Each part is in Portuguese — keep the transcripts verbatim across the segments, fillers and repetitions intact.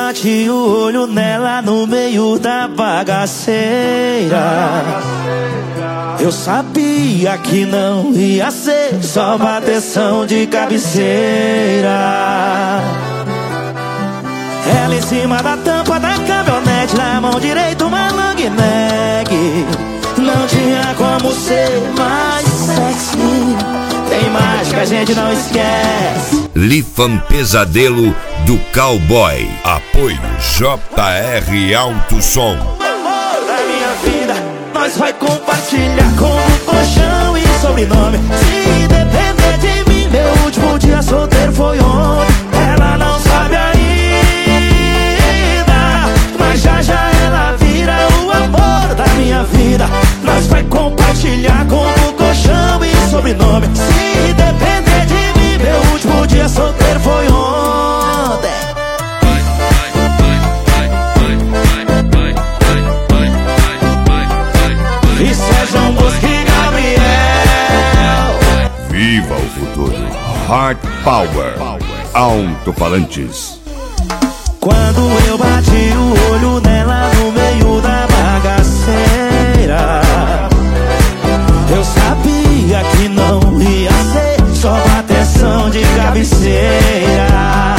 bati o olho nela no meio da bagaceira, eu sabia que não ia ser só bateção de cabeceira. Ela em cima da tampa da caminhonete, na mão direita uma long neck. Não tinha como ser mais sexy. Tem mais que a gente não esquece. Lifan Pesadelo do Cowboy. Apoio J R Alto Som. O amor da minha vida nós vai compartilhar com o colchão e sobrenome. Se depender de mim, meu último dia solteiro foi ontem. Ela não sabe ainda, mas já já ela vira o amor da minha vida. Nós vai compartilhar com o colchão e sobrenome. Se depender de mim, meu último dia solteiro foi ontem. Isso é João Bosco e Gabriel. Viva o futuro. Heart Power. Alto-falantes. Quando eu bati o olho nela no meio da bagaceira, eu sabia que não ia ser só bateção de cabeceira.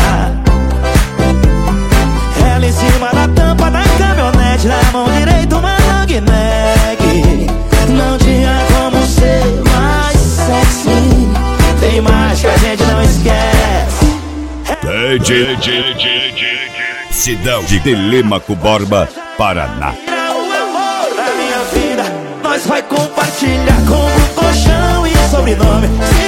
Ela em cima da tampa da caminhonete, na mão direita uma long neck. Não tinha como ser mais sexy. Tem mais que a gente não esquece. Cidão de Telêmaco Borba, Paraná. O amor da minha vida nós vai compartilhar com o colchão e sobrenome.